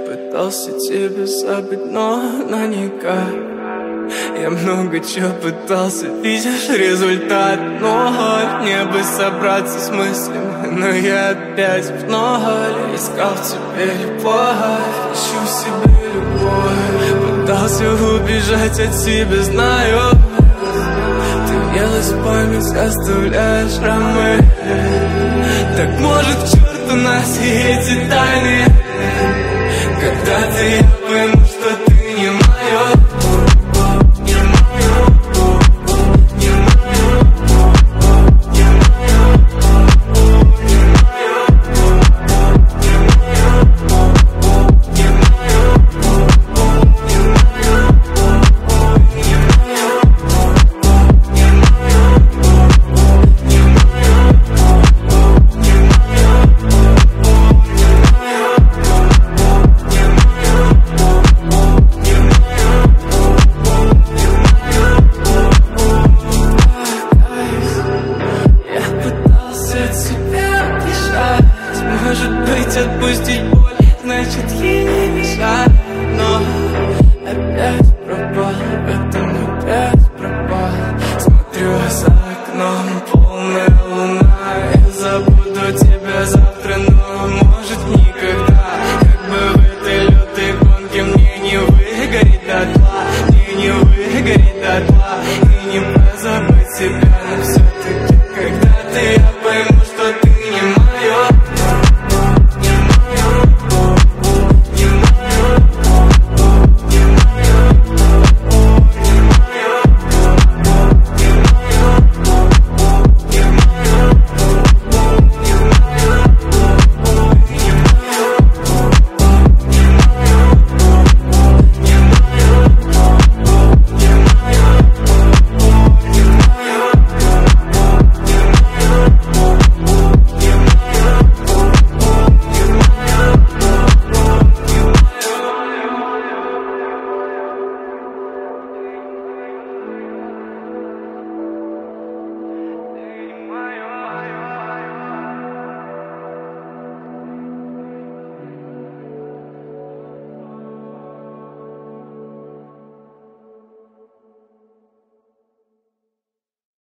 пытался тебя забыть, но никак. Я много чего пытался, видишь результат. Но мне бы собраться с мыслями, но я опять в ноль. Искал в тебе любовь, ищу в себе любовь. Пытался убежать от себя, знаю. Ты въелась в память, оставляешь шрамы. Так может к черту нас и эти тайны. Когда-то я пойму, что ты не моё. Может быть, отпустить боль, значит ей не мешать. Но опять пропал в этом опять.